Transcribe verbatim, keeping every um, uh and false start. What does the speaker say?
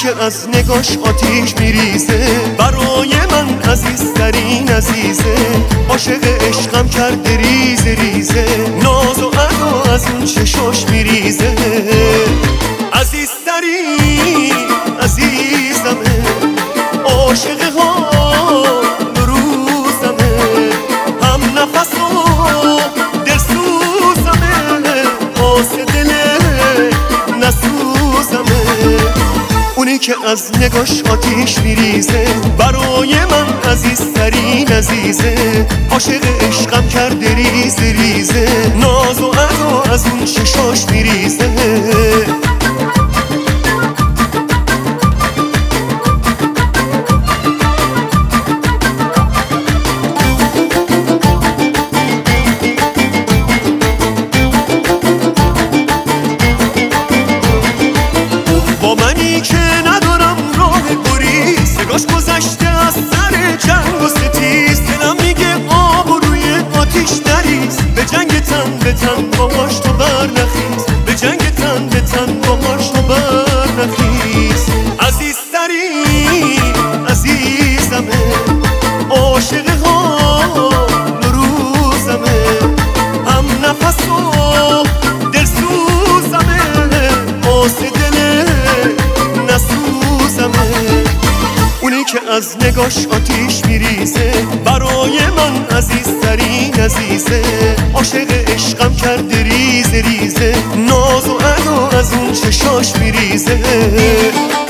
که از نگاش آتیش میریزه، برای من عزیزترین عزیزه. عاشق عشقم کرده ریزه ریزه، ناز و ادا از اون چشاش میریزه. عزیزترین عزیزمه، عاشق حال روزمه، هم نفس و دلسوزمه، واسه دل نسوزمه. اونی که از نگاش آتیش میریزه، برای من عزیزترین عزیزه. عاشق عشقم کرده ریزه ریزه، ناز و ادا از اون چشاش میریزه. با منی که ندارم راه گریز، نگاش گذشته از سر جنگ و ستیز. دلم میگه آب و روی آتیش نریز، به جنگ تن به تن باهاش تو برنخیز، به جنگ تن به تن باهاش تو برنخیز. عزیزترین عزیزمه، عاشق حال روزمه، هم نفس و دلسوزمه، واسه دل نسوزمه. اونی که از نگاش آتیش میریزه، برای من عزیزترین عزیزه. عاشق عشقم کرده ریزه ریزه، ناز و ادا از اون چشاش میریزه.